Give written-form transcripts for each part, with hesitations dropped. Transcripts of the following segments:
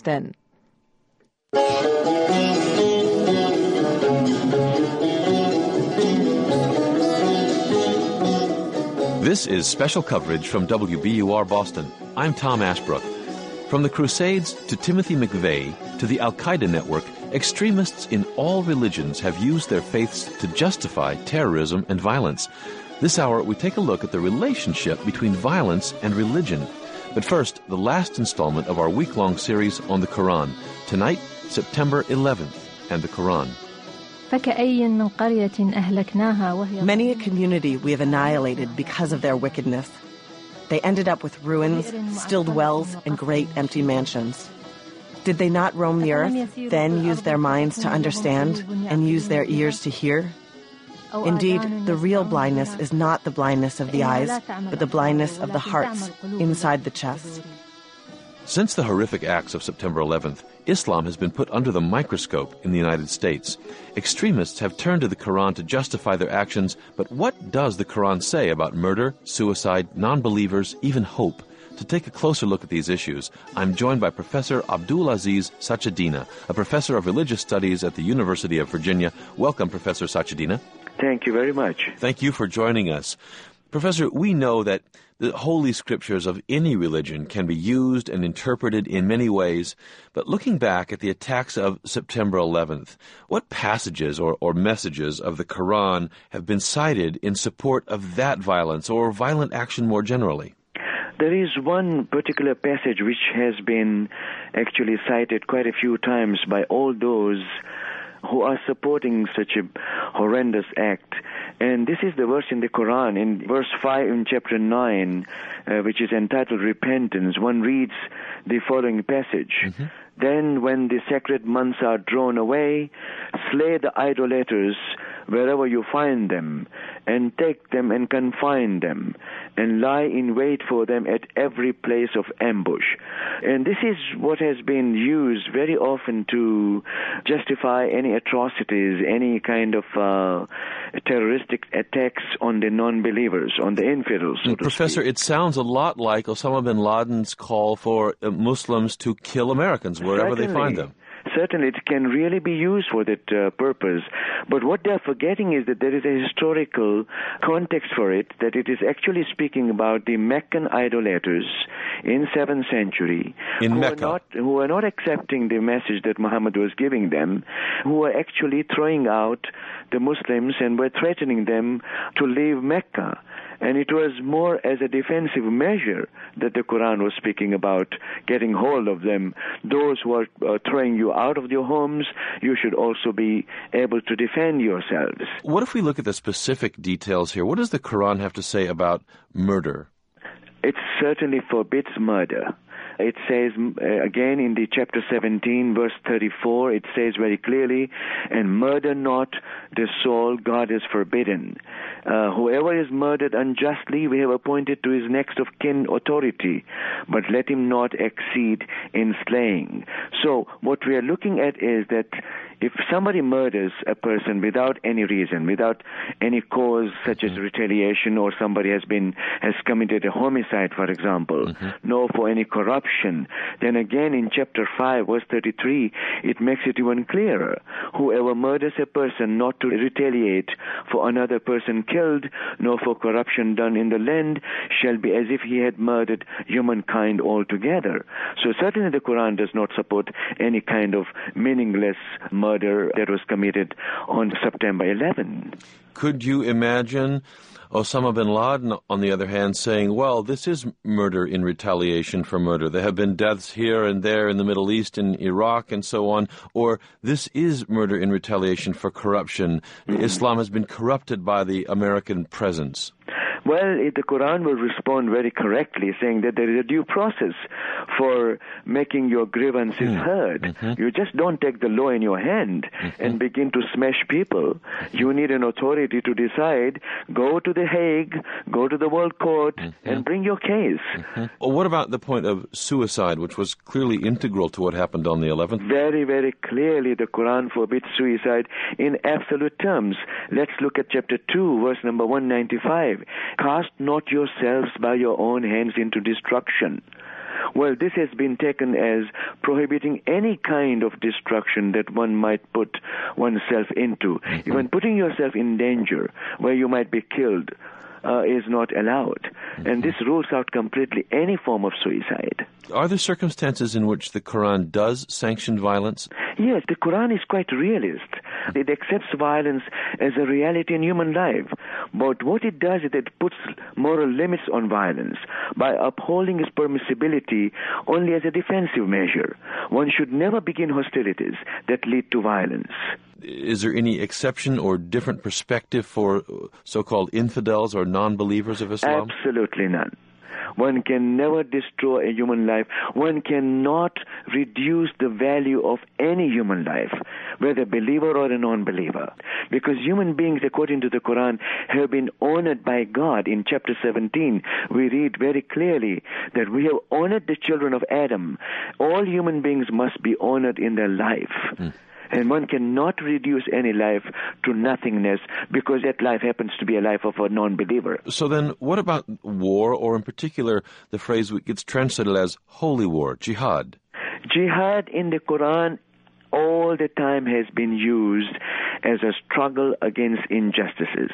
then. This is special coverage from WBUR Boston. I'm Tom Ashbrook. From the Crusades to Timothy McVeigh to the Al-Qaeda network, extremists in all religions have used their faiths to justify terrorism and violence. This hour, we take a look at the relationship between violence and religion. But first, the last installment of our week-long series on the Quran. Tonight, September 11th, and the Quran. Many a community we have annihilated because of their wickedness. They ended up with ruins, stilled wells, and great empty mansions. Did they not roam the earth, then use their minds to understand and use their ears to hear? Indeed, the real blindness is not the blindness of the eyes, but the blindness of the hearts inside the chest. Since the horrific acts of September 11th, Islam has been put under the microscope in the United States. Extremists have turned to the Quran to justify their actions, but what does the Quran say about murder, suicide, non-believers, even hope? To take a closer look at these issues, I'm joined by Professor Abdul Aziz Sachedina, a professor of religious studies at the University of Virginia. Welcome, Professor Sachedina. Thank you very much. Thank you for joining us. Professor, we know that the holy scriptures of any religion can be used and interpreted in many ways, but looking back at the attacks of September 11th, what passages or messages of the Quran have been cited in support of that violence or violent action more generally? There is one particular passage which has been actually cited quite a few times by all those who are supporting such a horrendous act. And this is the verse in the Quran, in verse 5 in chapter 9, which is entitled Repentance. One reads the following passage. Mm-hmm. Then when the sacred months are drawn away, slay the idolaters wherever you find them, and take them and confine them, and lie in wait for them at every place of ambush. And this is what has been used very often to justify any atrocities, any kind of terroristic attacks on the non-believers, on the infidels, so Professor, it sounds a lot like Osama bin Laden's call for Muslims to kill Americans wherever they find them. Certainly, it can really be used for that purpose. But what they're forgetting is that there is a historical context for it, that it is actually speaking about the Meccan idolaters in 7th century who are not accepting the message that Muhammad was giving them, who were actually throwing out the Muslims and were threatening them to leave Mecca. And it was more as a defensive measure that the Quran was speaking about getting hold of them. Those who are throwing you out of your homes, you should also be able to defend yourselves. What if we look at the specific details here? What does the Quran have to say about murder? It certainly forbids murder. It says, again in the chapter 17, verse 34, it says very clearly, and murder not the soul God has forbidden. Whoever is murdered unjustly, we have appointed to his next of kin authority, but let him not exceed in slaying. So what we are looking at is that if somebody murders a person without any reason, without any cause such as retaliation, or somebody has committed a homicide, for example, nor for any corruption, then again in chapter 5, verse 33, it makes it even clearer. Whoever murders a person not to retaliate for another person killed, nor for corruption done in the land, shall be as if he had murdered humankind altogether. So certainly the Quran does not support any kind of meaningless murder that was committed on September 11. Could you imagine Osama bin Laden, on the other hand, saying, well, this is murder in retaliation for murder. There have been deaths here and there in the Middle East, in Iraq, and so on. Or this is murder in retaliation for corruption. Islam has been corrupted by the American presence. Well, the Quran will respond very correctly, saying that there is a due process for making your grievances heard. You just don't take the law in your hand and begin to smash people. You need an authority to decide, go to The Hague, go to the World Court, and bring your case. Well, what about the point of suicide, which was clearly integral to what happened on the 11th? Very, very clearly, the Quran forbids suicide in absolute terms. Let's look at chapter 2, verse number 195. Cast not yourselves by your own hands into destruction. Well, this has been taken as prohibiting any kind of destruction that one might put oneself into. Even putting yourself in danger where you might be killed is not allowed. And this rules out completely any form of suicide. Are there circumstances in which the Quran does sanction violence? Yes, the Quran is quite realist. It accepts violence as a reality in human life. But what it does is it puts moral limits on violence by upholding its permissibility only as a defensive measure. One should never begin hostilities that lead to violence. Is there any exception or different perspective for so-called infidels or non-believers of Islam? Absolutely none. One can never destroy a human life. One cannot reduce the value of any human life, whether a believer or a non-believer. Because human beings, according to the Quran, have been honored by God. In chapter 17, we read very clearly that we have honored the children of Adam. All human beings must be honored in their life. And one cannot reduce any life to nothingness because that life happens to be a life of a non-believer. So then what about war, or in particular the phrase gets translated as holy war, jihad? Jihad in the Quran all the time has been used as a struggle against injustices,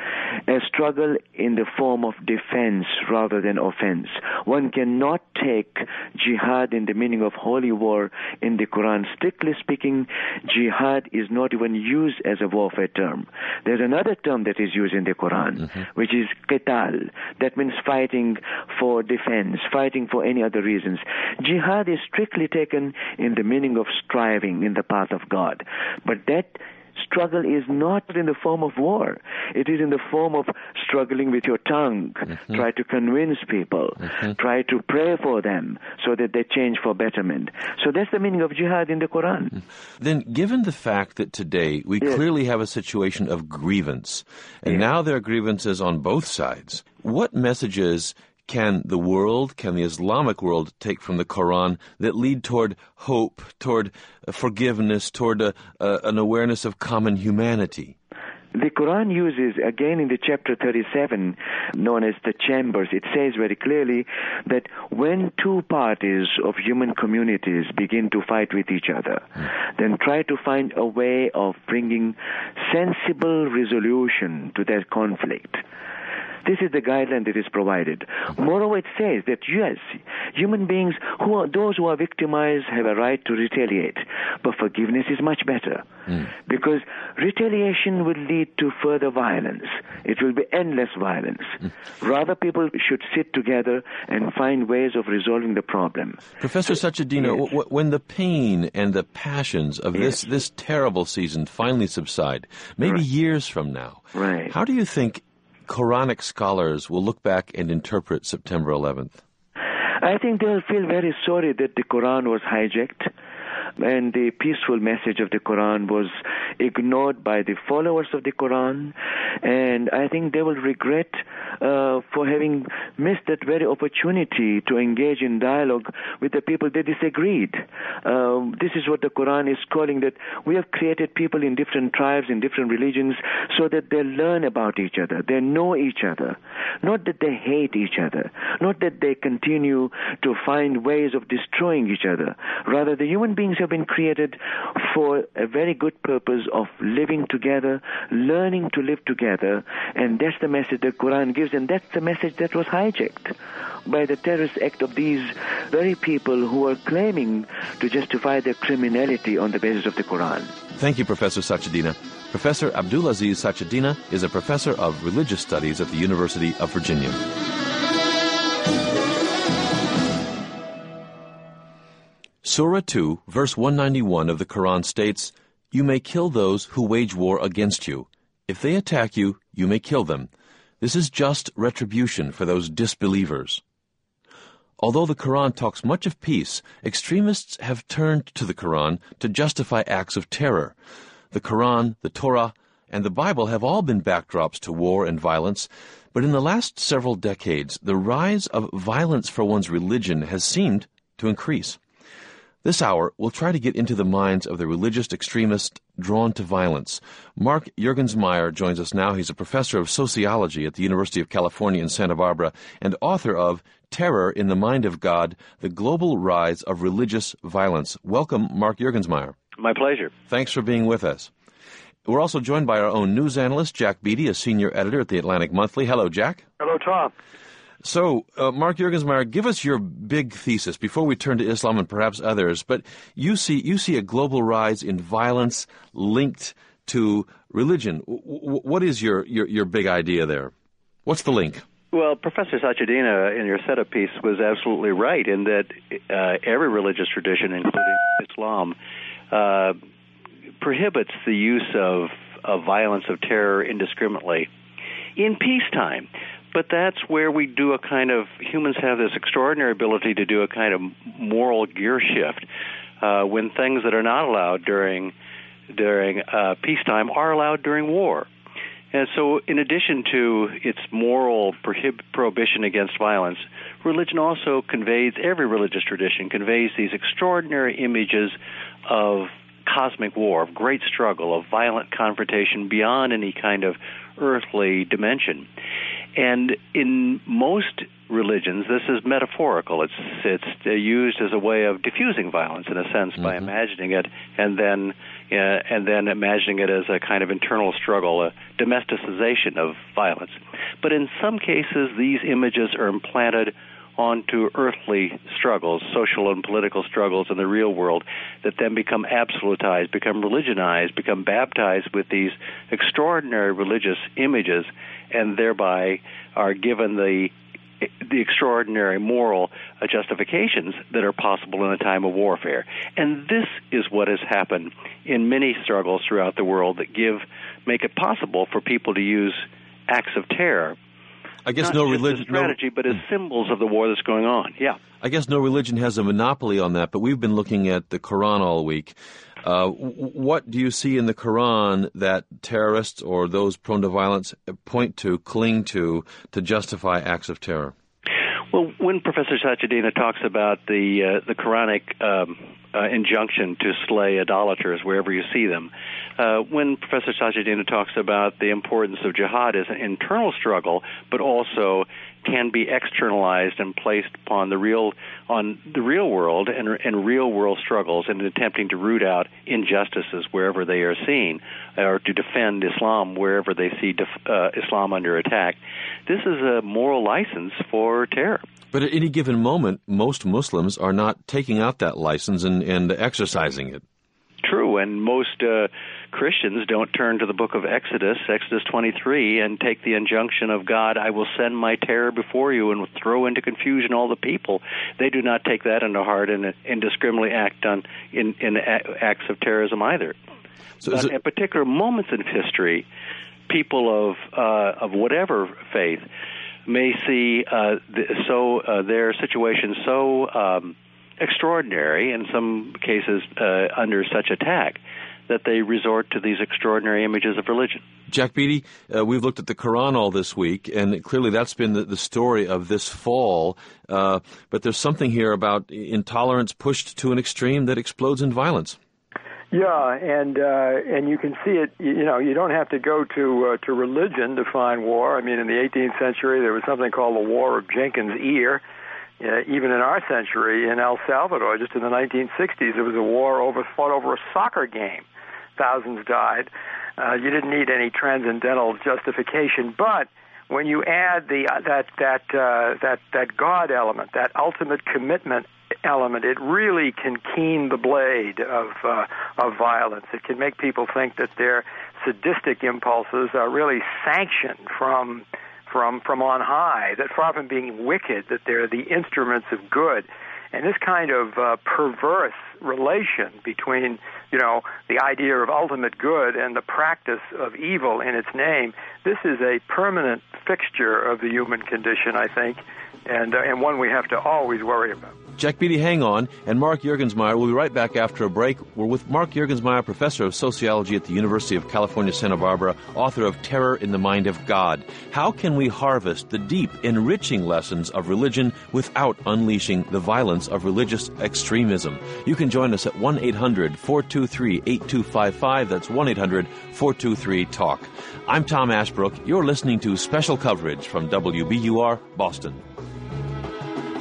a struggle in the form of defense rather than offense. One cannot take jihad in the meaning of holy war in the Quran. Strictly speaking, jihad is not even used as a warfare term. There's another term that is used in the Quran, which is qital. That means fighting for defense, fighting for any other reasons. Jihad is strictly taken in the meaning of striving in the path of God. But that struggle is not in the form of war. It is in the form of struggling with your tongue. Try to convince people. Try to pray for them so that they change for betterment. So that's the meaning of jihad in the Quran. Then, given the fact that today we clearly have a situation of grievance, and now there are grievances on both sides, what messages can the world, can the Islamic world take from the Quran that lead toward hope, toward forgiveness, toward an awareness of common humanity? The Quran uses, again in the chapter 37, known as the chambers, it says very clearly that when two parties of human communities begin to fight with each other, then try to find a way of bringing sensible resolution to that conflict. This is the guideline that is provided. Moreover, it says that, yes, human beings, those who are victimized, have a right to retaliate. But forgiveness is much better. Because retaliation will lead to further violence. It will be endless violence. Rather, people should sit together and find ways of resolving the problem. Professor Sachedina, when the pain and the passions of this terrible season finally subside, maybe years from now, how do you think Quranic scholars will look back and interpret September 11th? I think they'll feel very sorry that the Quran was hijacked and the peaceful message of the Quran was ignored by the followers of the Quran. And I think they will regret for having missed that very opportunity to engage in dialogue with the people they disagreed. This is what the Quran is calling, that we have created people in different tribes, in different religions, so that they learn about each other, they know each other. Not that they hate each other, not that they continue to find ways of destroying each other. Rather, the human beings have been created for a very good purpose of living together, learning to live together, and that's the message the Quran gives, and that's the message that was hijacked by the terrorist act of these very people who are claiming to justify their criminality on the basis of the Quran. Thank you, Professor Sachedina. Professor Abdulaziz Sachedina is a professor of religious studies at the University of Virginia. Surah 2, verse 191 of the Quran states, "You may kill those who wage war against you. If they attack you, you may kill them. This is just retribution for those disbelievers." Although the Quran talks much of peace, extremists have turned to the Quran to justify acts of terror. The Quran, the Torah, and the Bible have all been backdrops to war and violence, but in the last several decades, the rise of violence for one's religion has seemed to increase. This hour, we'll try to get into the minds of the religious extremists drawn to violence. Mark Juergensmeyer joins us now. He's a professor of sociology at the University of California in Santa Barbara and author of Terror in the Mind of God, the Global Rise of Religious Violence. Welcome, Mark Juergensmeyer. My pleasure. Thanks for being with us. We're also joined by our own news analyst, Jack Beatty, a senior editor at the Atlantic Monthly. Hello, Jack. Hello, Tom. So, Mark Juergensmeyer, give us your big thesis before we turn to Islam and perhaps others. But you see a global rise in violence linked to religion. What is your big idea there? What's the link? Well, Professor Sachedina, in your setup piece, was absolutely right in that every religious tradition, including Islam, prohibits the use of violence, of terror indiscriminately in peacetime. But that's where we do a kind of, humans have this extraordinary ability to do a kind of moral gear shift when things that are not allowed during peacetime are allowed during war. And so in addition to its moral prohibition against violence, religion also conveys, every religious tradition conveys these extraordinary images of cosmic war, of great struggle, of violent confrontation beyond any kind of earthly dimension. And in most religions, this is metaphorical. It's used as a way of diffusing violence, in a sense, by imagining it and then imagining it as a kind of internal struggle, a domesticization of violence. But in some cases, these images are implanted onto earthly struggles, social and political struggles in the real world, that then become absolutized, become religionized, become baptized with these extraordinary religious images, and thereby are given the extraordinary moral justifications that are possible in a time of warfare. And this is what has happened in many struggles throughout the world that make it possible for people to use acts of terror. I guess not no just religion, as strategy, but as symbols of the war that's going on. Yeah. I guess no religion has a monopoly on that, but we've been looking at the Quran all week. What do you see in the Quran that terrorists or those prone to violence point to, cling to justify acts of terror? Well, when Professor Sachedina talks about the Quranic injunction to slay idolaters wherever you see them, when Professor Sachedina talks about the importance of jihad as an internal struggle, but also can be externalized and placed upon the real world and real world struggles in attempting to root out injustices wherever they are seen, or to defend Islam wherever they see Islam under attack. This is a moral license for terror. But at any given moment, most Muslims are not taking out that license and exercising it. True, and most Christians don't turn to the book of Exodus 23, and take the injunction of God, I will send my terror before you and throw into confusion all the people. They do not take that into heart and indiscriminately act in acts of terrorism either. But at particular moments in history, people of whatever faith may see their situation so extraordinary, in some cases under such attack, that they resort to these extraordinary images of religion. Jack Beatty, we've looked at the Quran all this week, and clearly that's been the story of this fall. But there's something here about intolerance pushed to an extreme that explodes in violence. Yeah, and you can see it. You don't have to go to religion to find war. I mean, in the 18th century, there was something called the War of Jenkins' Ear. Even in our century, in El Salvador, just in the 1960s, there was a war fought over a soccer game. Thousands died. You didn't need any transcendental justification, but when you add that God element, that ultimate commitment element, it really can keen the blade of violence. It can make people think that their sadistic impulses are really sanctioned from on high, that far from being wicked, that they're the instruments of good. And this kind of perverse relation between, the idea of ultimate good and the practice of evil in its name, this is a permanent fixture of the human condition, I think, and one we have to always worry about. Jack Beatty, hang on, and Mark Juergensmeyer. We'll be right back after a break. We're with Mark Juergensmeyer, professor of sociology at the University of California, Santa Barbara, author of Terror in the Mind of God. How can we harvest the deep, enriching lessons of religion without unleashing the violence of religious extremism? You can join us at 1-800-423-8255. That's 1-800-423-TALK. I'm Tom Ashbrook. You're listening to special coverage from WBUR, Boston.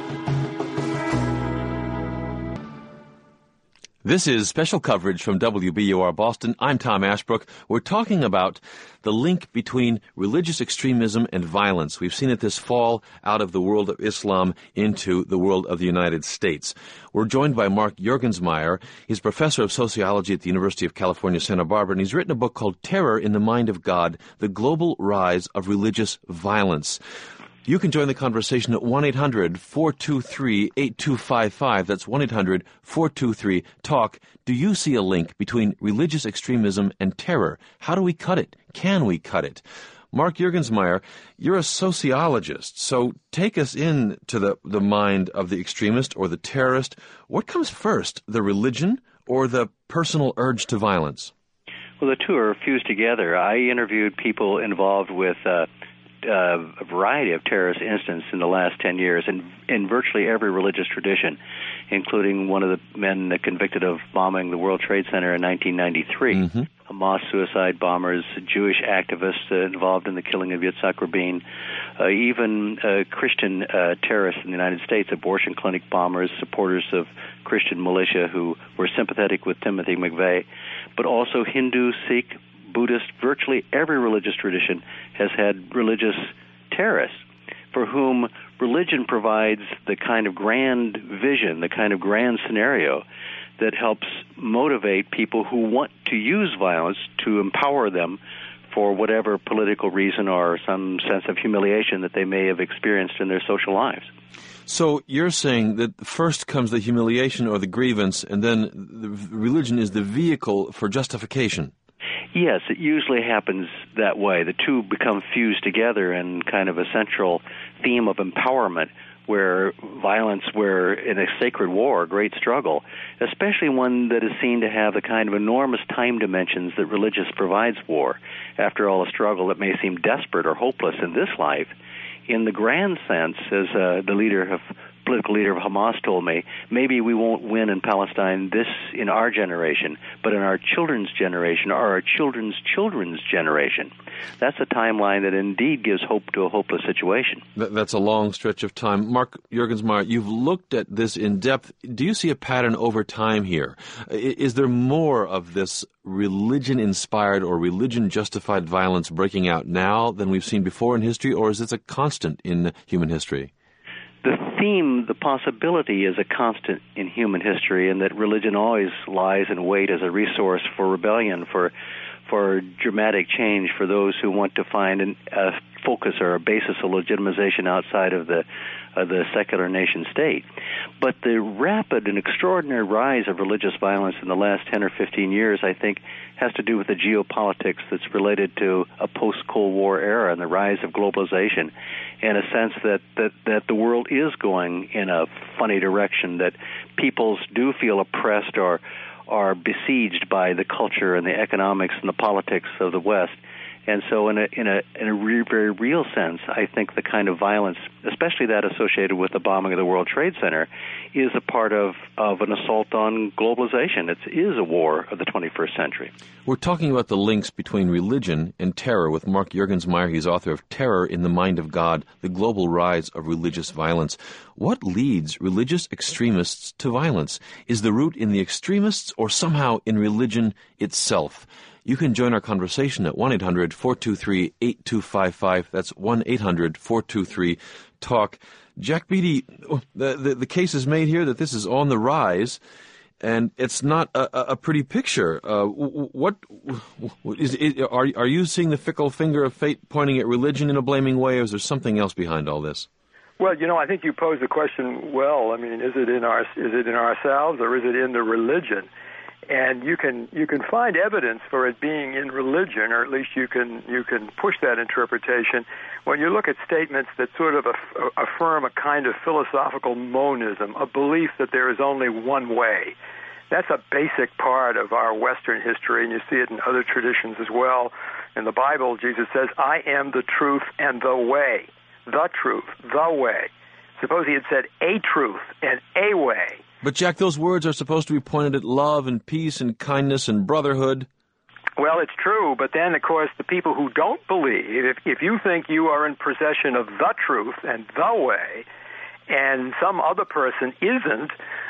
This is special coverage from WBUR Boston. I'm Tom Ashbrook. We're talking about the link between religious extremism and violence. We've seen it this fall out of the world of Islam into the world of the United States. We're joined by Mark Juergensmeyer. He's professor of sociology at the University of California, Santa Barbara, and he's written a book called Terror in the Mind of God, The Global Rise of Religious Violence. You can join the conversation at 1-800-423-8255. That's 1-800-423-TALK. Do you see a link between religious extremism and terror? How do we cut it? Can we cut it? Mark Juergensmeyer, you're a sociologist, so take us into the mind of the extremist or the terrorist. What comes first, the religion or the personal urge to violence? Well, the two are fused together. I interviewed people involved with a variety of terrorist incidents in the last 10 years in virtually every religious tradition, including one of the men convicted of bombing the World Trade Center in 1993, Hamas suicide bombers, Jewish activists involved in the killing of Yitzhak Rabin, even Christian terrorists in the United States, abortion clinic bombers, supporters of Christian militia who were sympathetic with Timothy McVeigh, but also Hindu, Sikh, Buddhist, virtually every religious tradition has had religious terrorists for whom religion provides the kind of grand vision, the kind of grand scenario that helps motivate people who want to use violence to empower them for whatever political reason or some sense of humiliation that they may have experienced in their social lives. So you're saying that first comes the humiliation or the grievance, and then the religion is the vehicle for justification. Yes, it usually happens that way. The two become fused together in kind of a central theme of empowerment, where violence, where in a sacred war, a great struggle, especially one that is seen to have the kind of enormous time dimensions that religious provides war. After all, a struggle that may seem desperate or hopeless in this life, in the grand sense, as the political leader of Hamas told me, maybe we won't win in Palestine in our generation, but in our children's generation or our children's children's generation. That's a timeline that indeed gives hope to a hopeless situation. That's a long stretch of time. Mark Juergensmeyer, you've looked at this in depth. Do you see a pattern over time here? Is there more of this religion-inspired or religion-justified violence breaking out now than we've seen before in history, or is this a constant in human history? The theme, the possibility, is a constant in human history, in that religion always lies in wait as a resource for rebellion, for dramatic change, for those who want to find a focus or a basis of legitimization outside of the secular nation state. But the rapid and extraordinary rise of religious violence in the last 10 or 15 years, I think, has to do with the geopolitics that's related to a post-Cold War era and the rise of globalization, and a sense that the world is going in a funny direction, that peoples do feel oppressed or are besieged by the culture and the economics and the politics of the West. And so in a very real sense, I think the kind of violence, especially that associated with the bombing of the World Trade Center, is a part of an assault on globalization. It is a war of the 21st century. We're talking about the links between religion and terror with Mark Juergensmeyer. He's author of Terror in the Mind of God, The Global Rise of Religious Violence. What leads religious extremists to violence? Is the root in the extremists or somehow in religion itself? You can join our conversation at 1-800-423-8255. That's 1-800-423-TALK. Jack Beatty, the case is made here that this is on the rise, and it's not a pretty picture. Are you seeing the fickle finger of fate pointing at religion in a blaming way, or is there something else behind all this? Well, I think you posed the question well. I mean, is it in ourselves, or is it in the religion? And you can find evidence for it being in religion, or at least you can push that interpretation when you look at statements that sort of affirm a kind of philosophical monism, a belief that there is only one way. That's a basic part of our Western history, and you see it in other traditions as well. In the Bible, Jesus says, "I am the truth and the way." The truth, the way. Suppose he had said a truth and a way. But, Jack, those words are supposed to be pointed at love and peace and kindness and brotherhood. Well, it's true, but then, of course, the people who don't believe, if you think you are in possession of the truth and the way, and some other person isn't,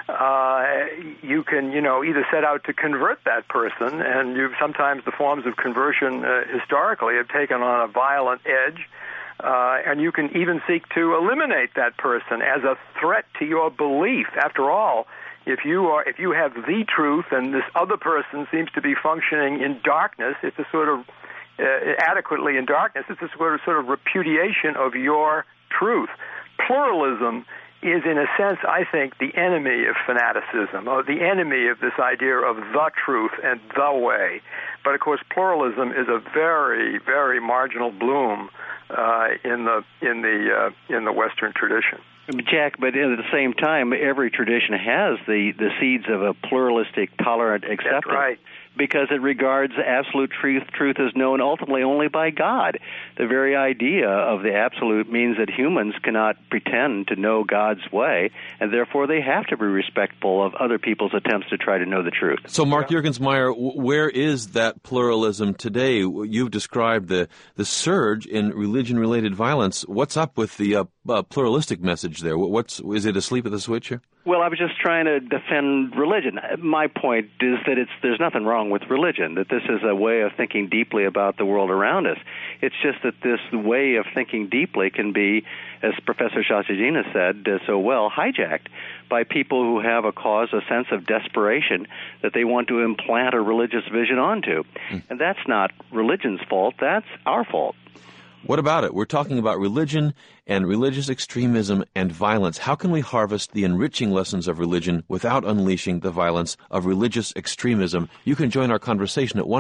you can, either set out to convert that person, and sometimes the forms of conversion historically have taken on a violent edge, and you can even seek to eliminate that person as a threat to your belief. After all, if you have the truth and this other person seems to be functioning in darkness, it's a sort of adequately in darkness, it's a sort of repudiation of your truth. Pluralism is, in a sense, I think, the enemy of fanaticism, or the enemy of this idea of the truth and the way. But of course, pluralism is a very, very marginal bloom in the Western tradition. Jack, but at the same time, every tradition has the seeds of a pluralistic, tolerant acceptance. That's right. Because it regards absolute truth as known ultimately only by God. The very idea of the absolute means that humans cannot pretend to know God's way, and therefore they have to be respectful of other people's attempts to try to know the truth. So, Mark Juergensmeyer, where is that pluralism today? You've described the surge in religion-related violence. What's up with the pluralistic message there? Is it asleep at the switch here? Well, I was just trying to defend religion. My point is that there's nothing wrong with religion, that this is a way of thinking deeply about the world around us. It's just that this way of thinking deeply can be, as Professor Shashagina said so well, hijacked by people who have a sense of desperation that they want to implant a religious vision onto. And that's not religion's fault, that's our fault. What about it? We're talking about religion and religious extremism and violence. How can we harvest the enriching lessons of religion without unleashing the violence of religious extremism? You can join our conversation at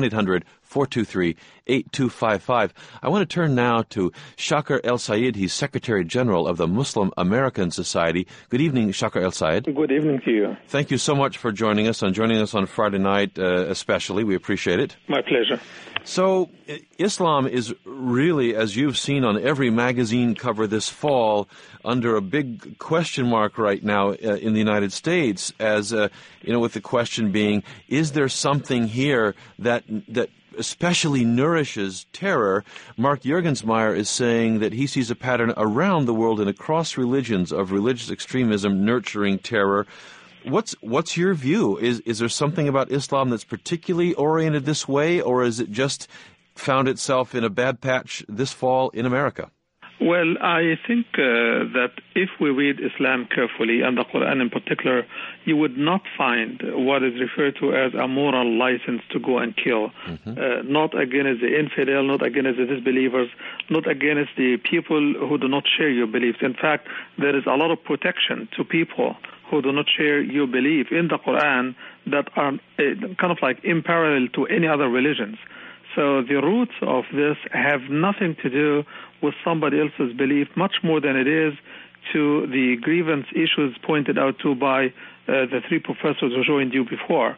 1-800-423-8255. I want to turn now to Shakar El-Sayed. He's Secretary General of the Muslim American Society. Good evening, Shakar El-Sayed. Good evening to you. Thank you so much for joining us on Friday night especially. We appreciate it. My pleasure. So, Islam is really, as you've seen on every magazine cover this fall, under a big question mark right now in the United States, as with the question being, is there something here that especially nourishes terror? Mark Juergensmeyer is saying that he sees a pattern around the world and across religions of religious extremism nurturing terror. What's your view? Is there something about Islam that's particularly oriented this way, or is it just found itself in a bad patch this fall in America? Well, I think that if we read Islam carefully, and the Quran in particular, you would not find what is referred to as a moral license to go and kill. Not against the infidel, not against the disbelievers, not against the people who do not share your beliefs. In fact, there is a lot of protection to people who do not share your belief in the Quran that are kind of like in parallel to any other religions. So the roots of this have nothing to do with somebody else's belief, much more than it is to the grievance issues pointed out to by the three professors who joined you before.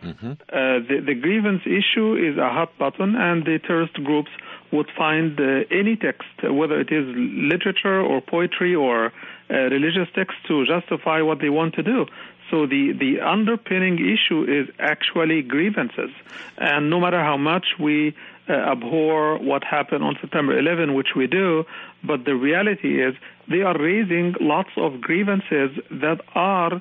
The grievance issue is a hot button, and the terrorist groups would find any text, whether it is literature or poetry or religious text, to justify what they want to do. So the underpinning issue is actually grievances. And no matter how much we abhor what happened on September 11, which we do, but the reality is they are raising lots of grievances that are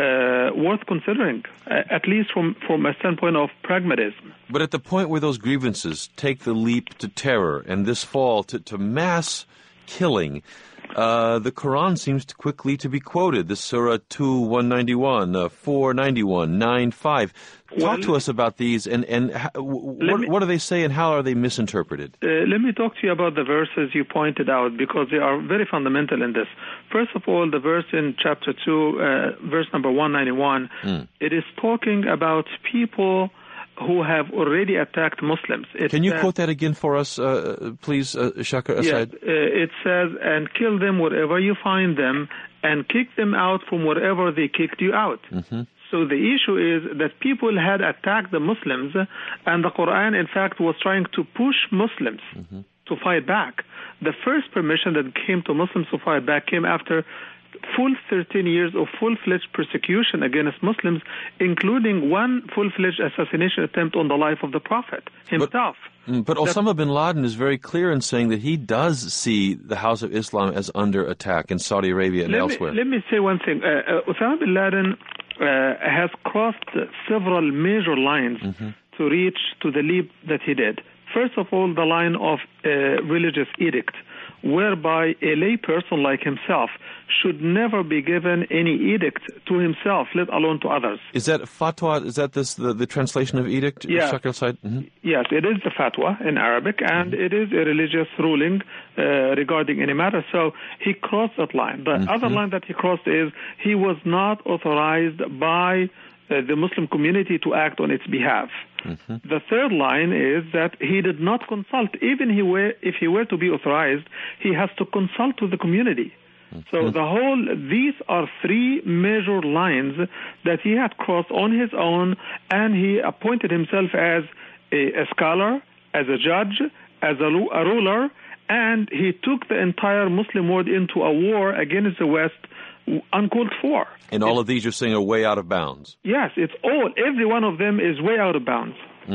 worth considering, at least from a standpoint of pragmatism. But at the point where those grievances take the leap to terror, and this fall to mass killing, the Quran seems to quickly to be quoted. The Surah 2, 191, 491, 95. Talk to us about these, and what do they say, and how are they misinterpreted? Let me talk to you about the verses you pointed out, because they are very fundamental in this. First of all, the verse in chapter 2, verse number 191, it is talking about people who have already attacked Muslims. Can you quote that again for us, please, Shakar El-Sayed? Yes, it says, and kill them wherever you find them, and kick them out from wherever they kicked you out. So the issue is that people had attacked the Muslims, and the Quran, in fact, was trying to push Muslims to fight back. The first permission that came to Muslims to fight back came after full 13 years of full-fledged persecution against Muslims, including one full-fledged assassination attempt on the life of the Prophet himself. But Osama bin Laden is very clear in saying that he does see the House of Islam as under attack in Saudi Arabia and elsewhere. Let me say one thing. Osama bin Laden has crossed several major lines to reach to the leap that he did. First of all, the line of religious edict, whereby a lay person like himself should never be given any edict to himself, let alone to others. Is that fatwa? Is that the translation of edict? Yes. Yes, it is the fatwa in Arabic, and it is a religious ruling regarding any matter. So he crossed that line. The other line that he crossed is he was not authorized by the Muslim community to act on its behalf. The third line is that he did not consult. Even if he were to be authorized, he has to consult with the community. So these are three major lines that he had crossed on his own, and he appointed himself as a scholar, as a judge, as a ruler, and he took the entire Muslim world into a war against the West, uncalled for. And all of these you're saying are way out of bounds. Yes, every one of them is way out of bounds.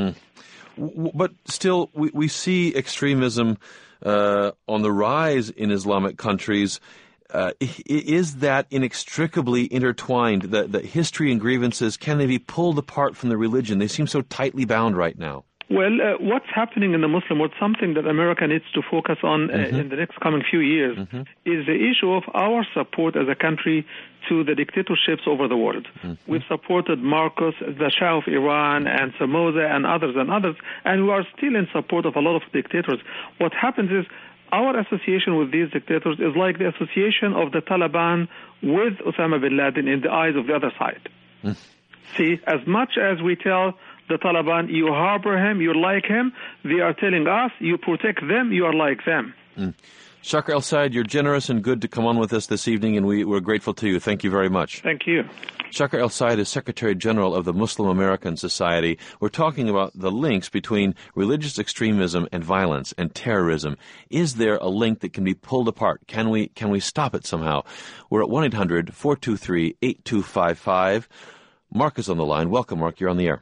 But still, we see extremism on the rise in Islamic countries. Is that inextricably intertwined? The history and grievances, can they be pulled apart from the religion? They seem so tightly bound right now. Well, what's happening in the Muslim world, something that America needs to focus on in the next coming few years, is the issue of our support as a country to the dictatorships over the world. We've supported Marcos, the Shah of Iran, and Somoza, and others, and we are still in support of a lot of dictators. What happens is our association with these dictators is like the association of the Taliban with Osama bin Laden in the eyes of the other side. See, as much as we tell the Taliban, you harbor him, you like him, they are telling us, you protect them, you are like them. Shakr El-Sayed, you're generous and good to come on with us this evening, and we're grateful to you. Thank you very much. Thank you. Shakr El-Sayed is Secretary General of the Muslim American Society. We're talking about the links between religious extremism and violence and terrorism. Is there a link that can be pulled apart? Can we stop it somehow? We're at 1-800-423-8255. Mark is on the line. Welcome, Mark. You're on the air.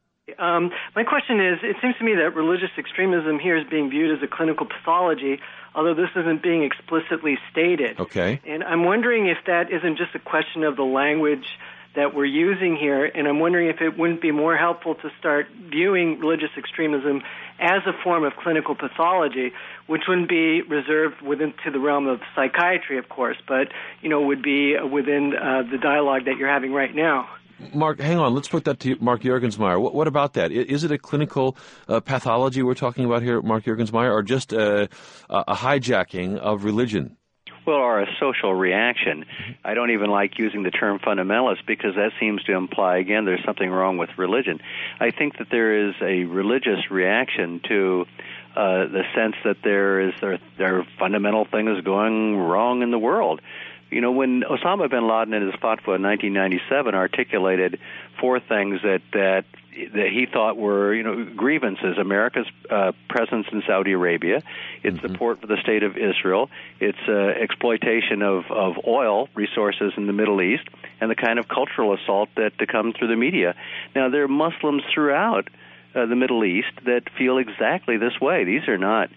My question is, it seems to me that religious extremism here is being viewed as a clinical pathology, although this isn't being explicitly stated. Okay. And I'm wondering if that isn't just a question of the language that we're using here, and I'm wondering if it wouldn't be more helpful to start viewing religious extremism as a form of clinical pathology, which wouldn't be reserved to the realm of psychiatry, of course, but, would be within the dialogue that you're having right now. Mark, hang on. Let's put that to Mark Juergensmeyer. What about that? Is it a clinical pathology we're talking about here, Mark Juergensmeyer, or just a hijacking of religion? Well, or a social reaction. I don't even like using the term fundamentalist because that seems to imply, again, there's something wrong with religion. I think that there is a religious reaction to the sense that there are fundamental things going wrong in the world. When Osama bin Laden in his fatwa in 1997 articulated four things that he thought were, grievances: America's presence in Saudi Arabia, its support for the state of Israel, its exploitation of oil resources in the Middle East, and the kind of cultural assault that comes through the media. Now, there are Muslims throughout the Middle East that feel exactly this way. These are not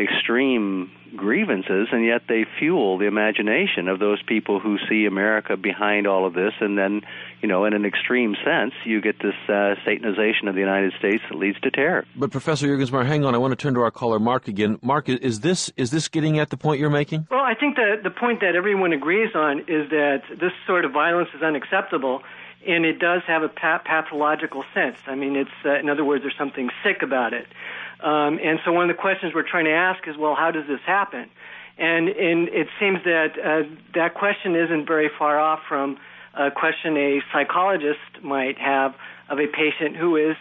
extreme grievances, and yet they fuel the imagination of those people who see America behind all of this, and then, in an extreme sense, you get this Satanization of the United States that leads to terror. But Professor Juergensmeyer, hang on, I want to turn to our caller, Mark, again. Mark, is this getting at the point you're making? Well, I think the point that everyone agrees on is that this sort of violence is unacceptable, and it does have a pathological sense. I mean, it's in other words, there's something sick about it. And so one of the questions we're trying to ask is, well, how does this happen? And it seems that that question isn't very far off from a question a psychologist might have of a patient who is,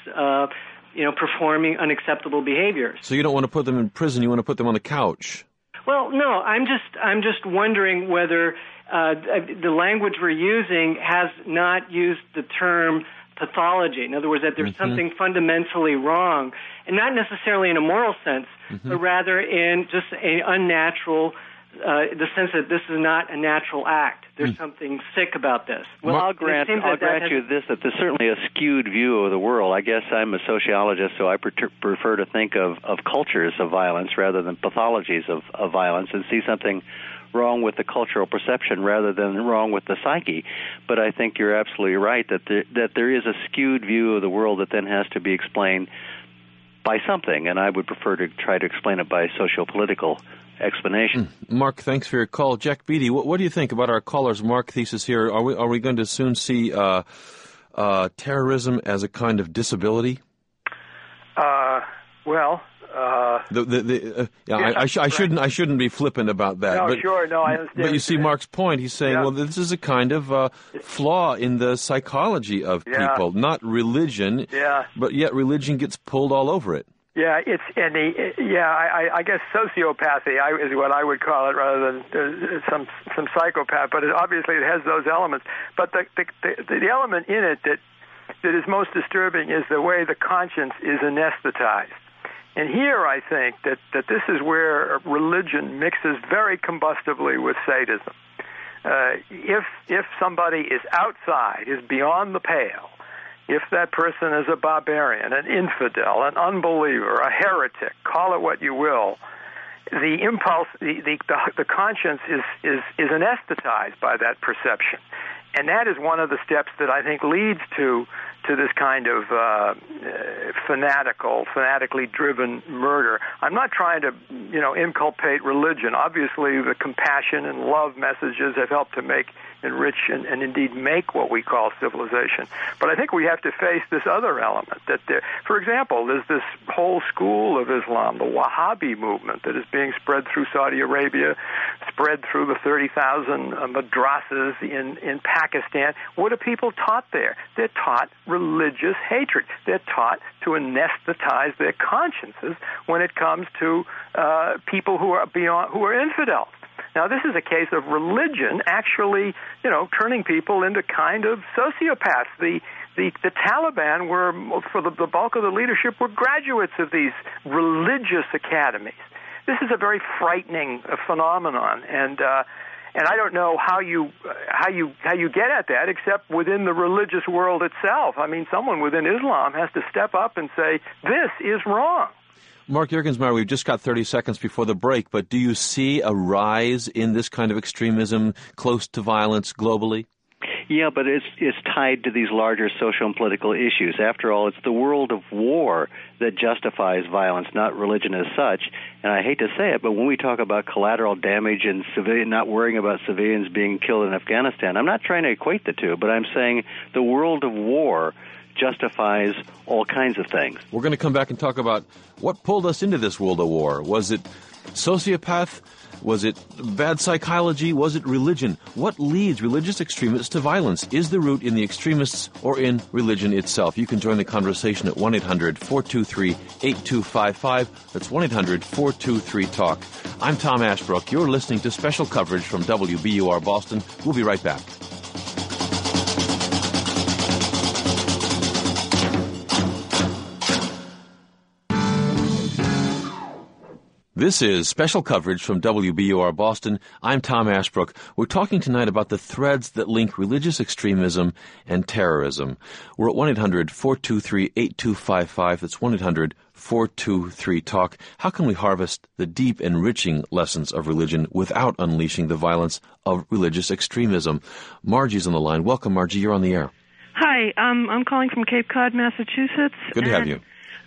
performing unacceptable behaviors. So you don't want to put them in prison; you want to put them on the couch. Well, no, I'm just wondering whether the language we're using has not used the term pathology. In other words, that there's something fundamentally wrong, and not necessarily in a moral sense, but rather in just an unnatural the sense that this is not a natural act. There's something sick about this. Well, I'll grant you this, that there's certainly a skewed view of the world. I guess I'm a sociologist, so I prefer to think of cultures of violence rather than pathologies of violence, and see something wrong with the cultural perception rather than wrong with the psyche. But I think you're absolutely right that there is a skewed view of the world that then has to be explained by something, and I would prefer to try to explain it by socio-political explanation. Mark, thanks for your call. Jack Beatty, what do you think about our caller's Mark thesis here? Are we going to soon see terrorism as a kind of disability? I shouldn't be flippant about that. No, sure, no, I understand. But you see Mark's point. He's saying, well, this is a kind of flaw in the psychology of people, not religion. Yeah. But yet religion gets pulled all over it. Yeah, I guess sociopathy is what I would call it, rather than some psychopath. But obviously, it has those elements. But the element in it that is most disturbing is the way the conscience is anesthetized. And here, I think that this is where religion mixes very combustibly with sadism. If somebody is outside, is beyond the pale, if that person is a barbarian, an infidel, an unbeliever, a heretic, call it what you will, the impulse, the conscience is anesthetized by that perception. And that is one of the steps that I think leads to this kind of fanatically driven murder. I'm not trying to, inculpate religion. Obviously, the compassion and love messages have helped to enrich and indeed make what we call civilization. But I think we have to face this other element that for example, there's this whole school of Islam, the Wahhabi movement, that is being spread through Saudi Arabia, spread through the 30,000 madrasas in Pakistan. What are people taught there? They're taught religious hatred. They're taught to anesthetize their consciences when it comes to people who are infidels. Now, this is a case of religion actually, turning people into kind of sociopaths. The Taliban were, for the bulk of the leadership, were graduates of these religious academies. This is a very frightening phenomenon, and I don't know how you get at that except within the religious world itself. I mean, someone within Islam has to step up and say, this is wrong. Mark Juergensmeyer, we've just got 30 seconds before the break, but do you see a rise in this kind of extremism close to violence globally? Yeah, but it's tied to these larger social and political issues. After all, it's the world of war that justifies violence, not religion as such. And I hate to say it, but when we talk about collateral damage and not worrying about civilians being killed in Afghanistan, I'm not trying to equate the two, but I'm saying the world of war justifies all kinds of things. We're going to come back and talk about what pulled us into this world of war. Was it sociopath? Was it bad psychology? Was it religion? What leads religious extremists to violence? Is the root in the extremists or in religion itself? You can join the conversation at 1-800-423-8255. That's 1-800-423-TALK. I'm Tom Ashbrook. You're listening to special coverage from WBUR Boston. We'll be right back. This is special coverage from WBUR Boston. I'm Tom Ashbrook. We're talking tonight about the threads that link religious extremism and terrorism. We're at 1-800-423-8255. That's 1-800-423-TALK. How can we harvest the deep, enriching lessons of religion without unleashing the violence of religious extremism? Margie's on the line. Welcome, Margie. You're on the air. Hi. I'm calling from Cape Cod, Massachusetts. Good to have you.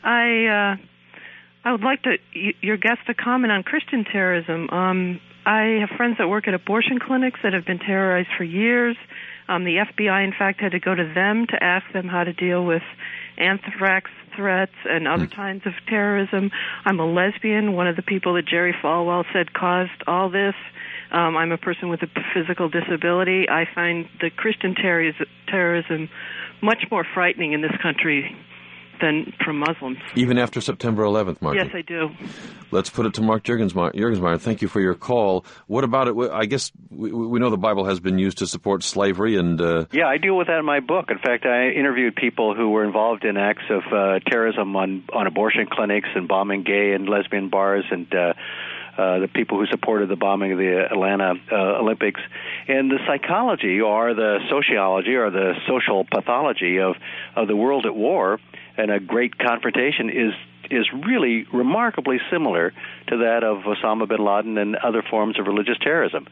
I would like your guest to comment on Christian terrorism. I have friends that work at abortion clinics that have been terrorized for years. The FBI, in fact, had to go to them to ask them how to deal with anthrax threats and other kinds of terrorism. I'm a lesbian, one of the people that Jerry Falwell said caused all this. I'm a person with a physical disability. I find the Christian terrorism much more frightening in this country than from Muslims. Even after September 11th, Mark? Yes, I do. Let's put it to Mark Juergensmeyer. Thank you for your call. What about it? I guess we know the Bible has been used to support slavery. And yeah, I deal with that in my book. In fact, I interviewed people who were involved in acts of terrorism on abortion clinics and bombing gay and lesbian bars and the people who supported the bombing of the Atlanta Olympics. And the psychology or the sociology or the social pathology of the world at war and a great confrontation is really remarkably similar to that of Osama bin Laden and other forms of religious terrorism.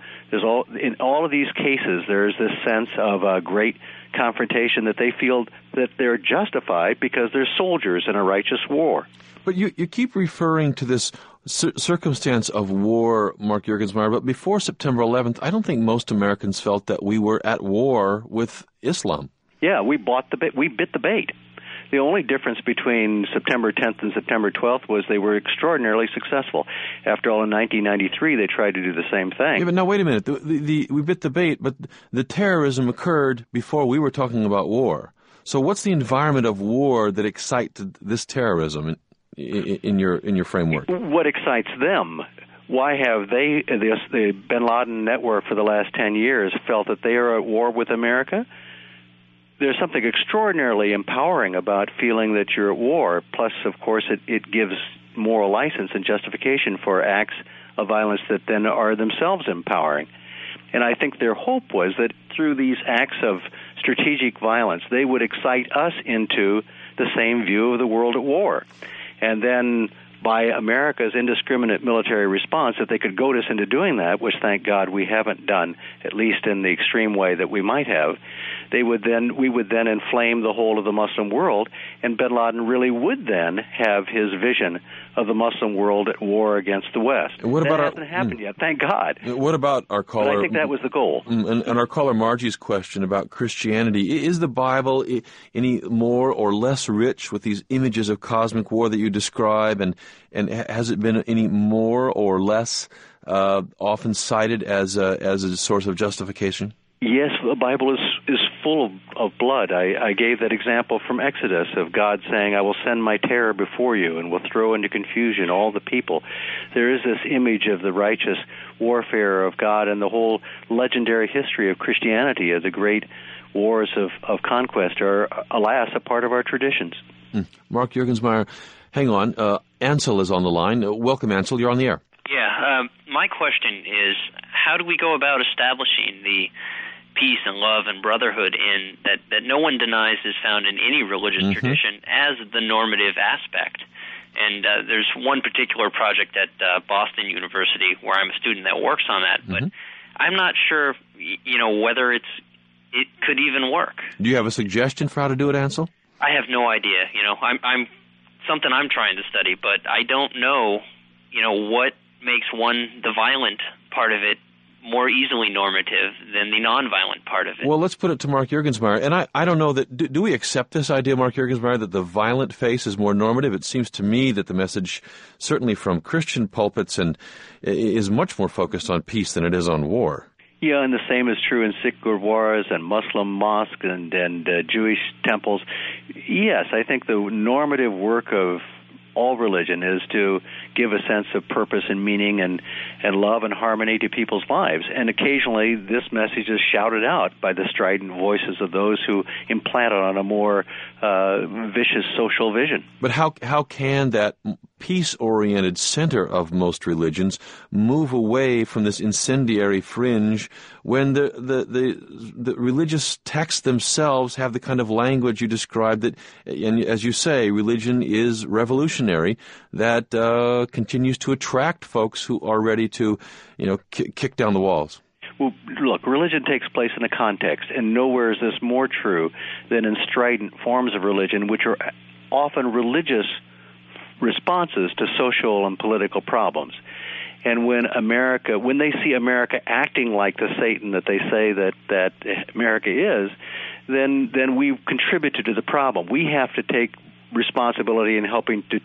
In all of these cases, there's this sense of a great confrontation that they feel that they're justified because they're soldiers in a righteous war. But you keep referring to this circumstance of war, Mark Juergensmeyer, but before September 11th, I don't think most Americans felt that we were at war with Islam. Yeah, we bit the bait. The only difference between September 10th and September 12th was they were extraordinarily successful. After all, in 1993, they tried to do the same thing. Yeah, but now, wait a minute. We bit the bait, but the terrorism occurred before we were talking about war. So what's the environment of war that excited this terrorism in your framework? What excites them? Why have the bin Laden network for the last 10 years felt that they are at war with America? There's something extraordinarily empowering about feeling that you're at war. Plus, of course, it gives moral license and justification for acts of violence that then are themselves empowering. And I think their hope was that through these acts of strategic violence, they would excite us into the same view of the world at war. And then by America's indiscriminate military response, that they could goad us into doing that, which, thank God, we haven't done, at least in the extreme way that we might have. We would then inflame the whole of the Muslim world, and bin Laden really would then have his vision of the Muslim world at war against the West. That hasn't happened yet, thank God. What about our caller? But I think that was the goal. And our caller Margie's question about Christianity. Is the Bible any more or less rich with these images of cosmic war that you describe, and has it been any more or less often cited as a source of justification? Yes, the Bible is full of blood. I gave that example from Exodus of God saying, I will send my terror before you and will throw into confusion all the people. There is this image of the righteous warfare of God, and the whole legendary history of Christianity, of the great wars of conquest, are, alas, a part of our traditions. Mark Juergensmeyer, hang on. Ansel is on the line. Welcome, Ansel. You're on the air. Yeah. My question is, how do we go about establishing the peace and love and brotherhood in that no one denies is found in any religious tradition as the normative aspect? And there's one particular project at Boston University where I'm a student that works on that, but I'm not sure, whether it could even work. Do you have a suggestion for how to do it, Ansel? I have no idea. I'm something I'm trying to study, but I don't know, what makes the violent part of it more easily normative than the nonviolent part of it. Well, let's put it to Mark Juergensmeyer. And I don't know that, do we accept this idea, Mark Juergensmeyer, that the violent face is more normative? It seems to me that the message, certainly from Christian pulpits, is much more focused on peace than it is on war. Yeah, and the same is true in Sikh gurdwaras and Muslim mosques and Jewish temples. Yes, I think the normative work of all religion is to give a sense of purpose and meaning and love and harmony to people's lives. And occasionally this message is shouted out by the strident voices of those who implant it on a more vicious social vision. But how can that peace-oriented center of most religions move away from this incendiary fringe when the religious texts themselves have the kind of language you described that, and as you say, religion is revolutionary, that continues to attract folks who are ready to, kick down the walls? Well, look, religion takes place in a context, and nowhere is this more true than in strident forms of religion, which are often religious responses to social and political problems. And when they see America acting like the Satan that they say that America is, then we've contributed to the problem. We have to take responsibility in helping to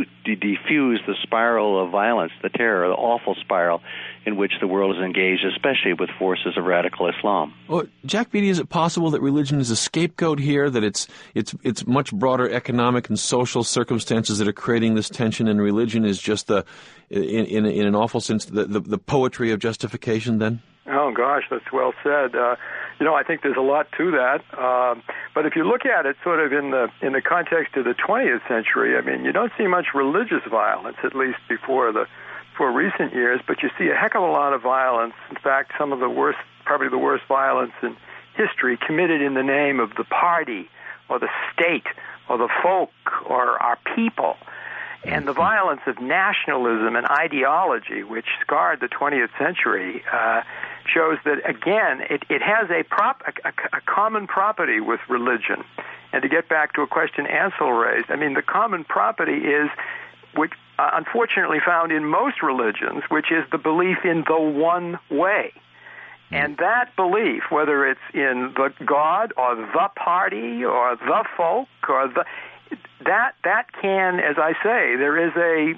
defuse the spiral of violence, the terror, the awful spiral in which the world is engaged, especially with forces of radical Islam. Well, Jack Beatty, is it possible that religion is a scapegoat here, that it's much broader economic and social circumstances that are creating this tension, and religion is just in an awful sense, the poetry of justification then? Oh, gosh, that's well said. I think there's a lot to that. But if you look at it sort of in the context of the 20th century, I mean, you don't see much religious violence, at least before the for recent years, but you see a heck of a lot of violence. In fact, some of the worst, probably the worst violence in history committed in the name of the party or the state or the folk or our people. And the violence of nationalism and ideology, which scarred the 20th century, shows that, again, it has a common property with religion. And to get back to a question Ansel raised, I mean, the common property is, which unfortunately found in most religions, which is the belief in the one way. And that belief, whether it's in the God or the party or the folk or the that can, as I say, there's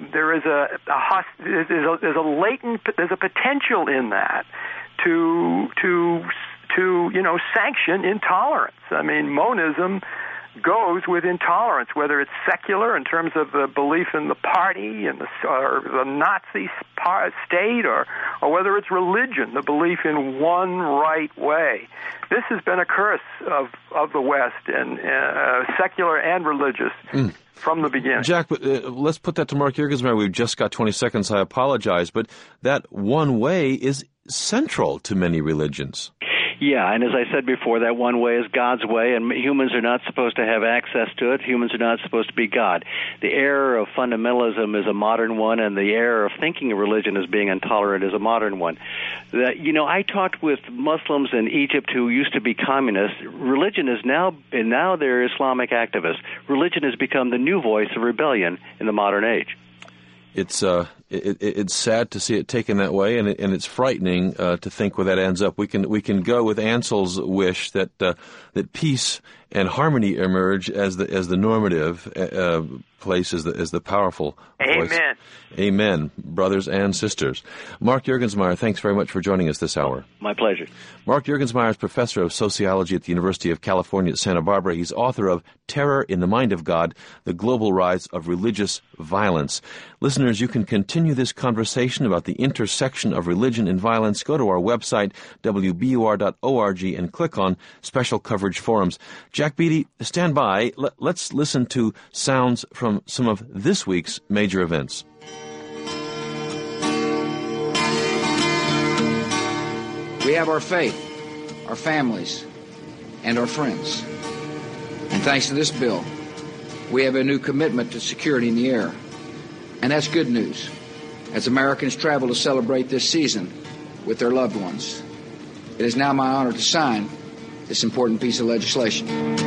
a potential in that to sanction intolerance. I mean, monism goes with intolerance, whether it's secular in terms of the belief in the party and or the Nazi state, or whether it's religion, the belief in one right way. This has been a curse of the West, and secular and religious, from the beginning. Jack, let's put that to Mark Juergensmeyer. We've just got 20 seconds. I apologize, but that one way is central to many religions. Yeah, and as I said before, that one way is God's way, and humans are not supposed to have access to it. Humans are not supposed to be God. The error of fundamentalism is a modern one, and the error of thinking of religion as being intolerant is a modern one. I talked with Muslims in Egypt who used to be communists. Religion is now they're Islamic activists. Religion has become the new voice of rebellion in the modern age. It's sad to see it taken that way, and it's frightening to think where that ends up. We can go with Ansel's wish that peace and harmony emerge as the normative place, as the powerful voice. Amen. Amen, brothers and sisters. Mark Juergensmeyer, thanks very much for joining us this hour. My pleasure. Mark Juergensmeyer is professor of sociology at the University of California at Santa Barbara. He's author of Terror in the Mind of God, The Global Rise of Religious Violence. Listeners, you can continue this conversation about the intersection of religion and violence. Go to our website, wbur.org, and click on Special Coverage Forums. Jack Beatty, stand by. Let's listen to sounds from some of this week's major events. We have our faith, our families, and our friends. And thanks to this bill, we have a new commitment to security in the air. And that's good news as Americans travel to celebrate this season with their loved ones. It is now my honor to sign this important piece of legislation.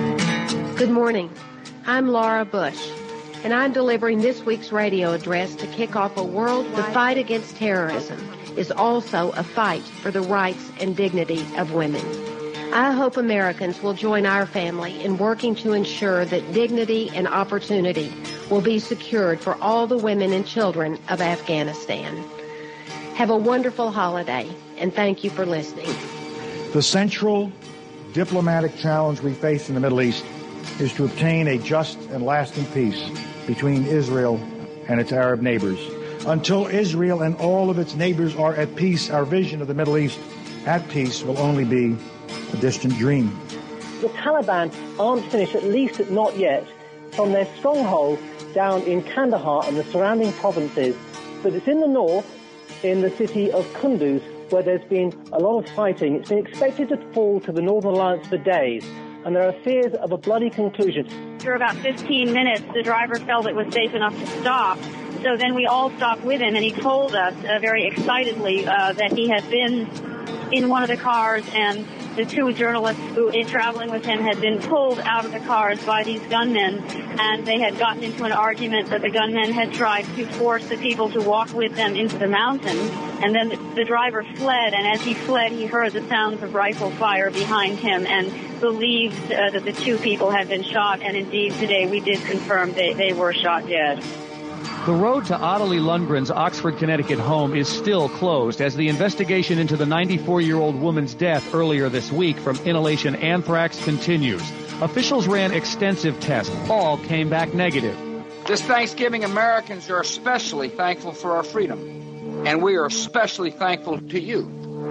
Good morning. I'm Laura Bush, and I'm delivering this week's radio address to kick off a worldwide... The fight against terrorism is also a fight for the rights and dignity of women. I hope Americans will join our family in working to ensure that dignity and opportunity will be secured for all the women and children of Afghanistan. Have a wonderful holiday, and thank you for listening. The central diplomatic challenge we face in the Middle East is to obtain a just and lasting peace between Israel and its Arab neighbors. Until Israel and all of its neighbors are at peace, our vision of the Middle East at peace will only be a distant dream. The Taliban aren't finished, at least not yet, from their stronghold down in Kandahar and the surrounding provinces. But it's in the north, in the city of Kunduz, where there's been a lot of fighting. It's been expected to fall to the Northern Alliance for days, and there are fears of a bloody conclusion. After about 15 minutes, the driver felt it was safe enough to stop. So then we all stopped with him, and he told us very excitedly that he had been in one of the cars, and the two journalists who were traveling with him had been pulled out of the cars by these gunmen, and they had gotten into an argument that the gunmen had tried to force the people to walk with them into the mountains. And then the driver fled, and as he fled, he heard the sounds of rifle fire behind him and believed that the two people had been shot. And indeed, today we did confirm they were shot dead. The road to Ottilie Lundgren's Oxford, Connecticut home is still closed as the investigation into the 94-year-old woman's death earlier this week from inhalation anthrax continues. Officials ran extensive tests. All came back negative. This Thanksgiving, Americans are especially thankful for our freedom. And we are especially thankful to you,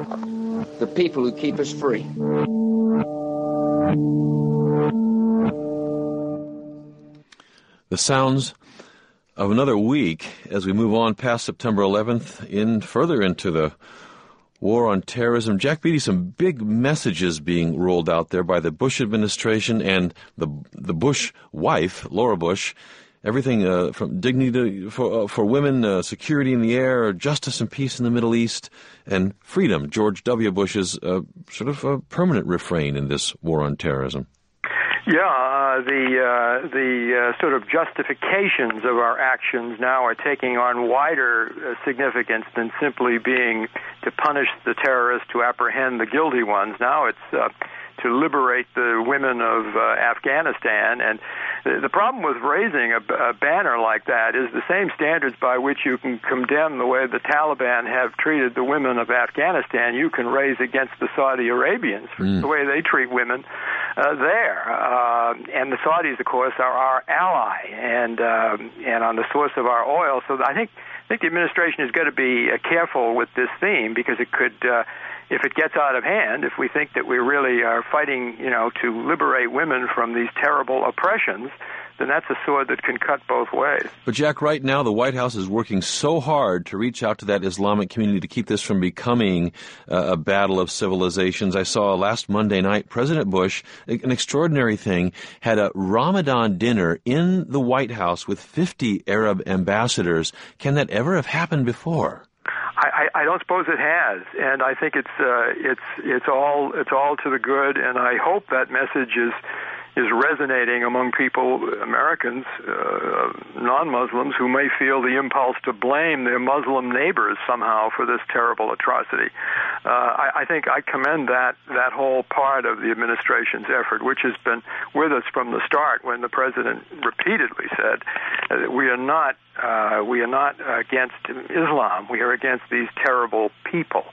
the people who keep us free. The sounds of another week as we move on past September 11th, further into the war on terrorism. Jack Beatty, some big messages being rolled out there by the Bush administration and the Bush wife, Laura Bush. Everything from dignity for women, security in the air, justice and peace in the Middle East, and freedom. George W. Bush's sort of a permanent refrain in this war on terrorism. Yeah, the sort of justifications of our actions now are taking on wider significance than simply being to punish the terrorists, to apprehend the guilty ones. Now it's to liberate the women of Afghanistan. And the problem with raising a banner like that is the same standards by which you can condemn the way the Taliban have treated the women of Afghanistan, you can raise against the Saudi Arabians for the way they treat women there. And the Saudis, of course, are our ally and on the source of our oil. So I think the administration is going to be careful with this theme, because it could, if it gets out of hand, if we think that we really are fighting, to liberate women from these terrible oppressions, then that's a sword that can cut both ways. But, Jack, right now the White House is working so hard to reach out to that Islamic community to keep this from becoming a battle of civilizations. I saw last Monday night President Bush, an extraordinary thing, had a Ramadan dinner in the White House with 50 Arab ambassadors. Can that ever have happened before? I don't suppose it has, and I think it's all to the good, and I hope that message is resonating among people, Americans, non-Muslims, who may feel the impulse to blame their Muslim neighbors somehow for this terrible atrocity. I think I commend that whole part of the administration's effort, which has been with us from the start, when the president repeatedly said that we are not against Islam. We are against these terrible people.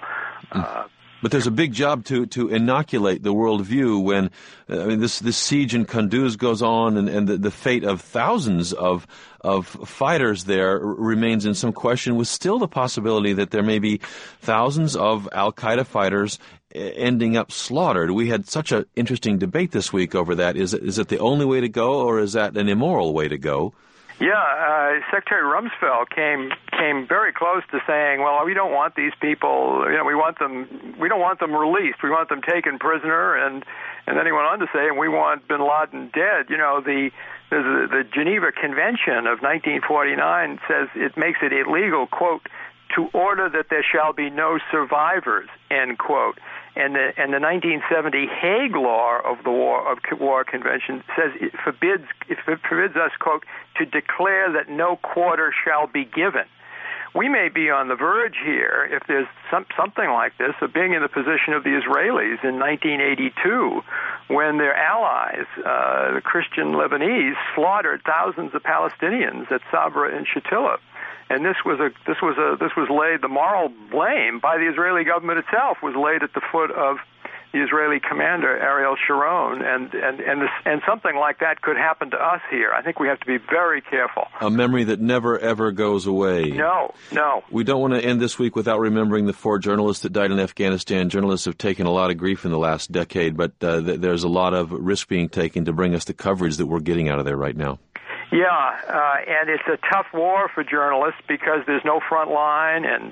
But there's a big job to inoculate the worldview when, this siege in Kunduz goes on, and the fate of thousands of fighters there remains in some question, with still the possibility that there may be thousands of Al-Qaeda fighters ending up slaughtered. We had such an interesting debate this week over that. Is it the only way to go, or is that an immoral way to go? Yeah, Secretary Rumsfeld came very close to saying, "Well, we don't want these people. We don't want them released. We want them taken prisoner." And then he went on to say, "And we want Bin Laden dead." The Geneva Convention of 1949 says it makes it illegal, quote, "to order that there shall be no survivors," end quote. And the 1970 Hague Law of the War Convention says it forbids us, quote, "to declare that no quarter shall be given." We may be on the verge here, if there's something like this, of being in the position of the Israelis in 1982, when their allies, the Christian Lebanese, slaughtered thousands of Palestinians at Sabra and Shatila. And this was laid, the moral blame by the Israeli government itself was laid at the foot of the Israeli commander, Ariel Sharon, and something like that could happen to us here. I think we have to be very careful. A memory that never, ever goes away. No. We don't want to end this week without remembering the 4 journalists that died in Afghanistan. Journalists have taken a lot of grief in the last decade, but there's a lot of risk being taken to bring us the coverage that we're getting out of there right now. Yeah, and it's a tough war for journalists because there's no front line, and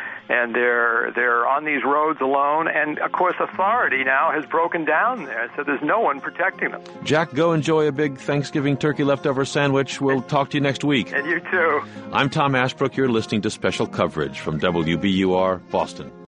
they're on these roads alone. And of course, authority now has broken down there, so there's no one protecting them. Jack, go enjoy a big Thanksgiving turkey leftover sandwich. We'll talk to you next week. And you too. I'm Tom Ashbrook. You're listening to special coverage from WBUR Boston.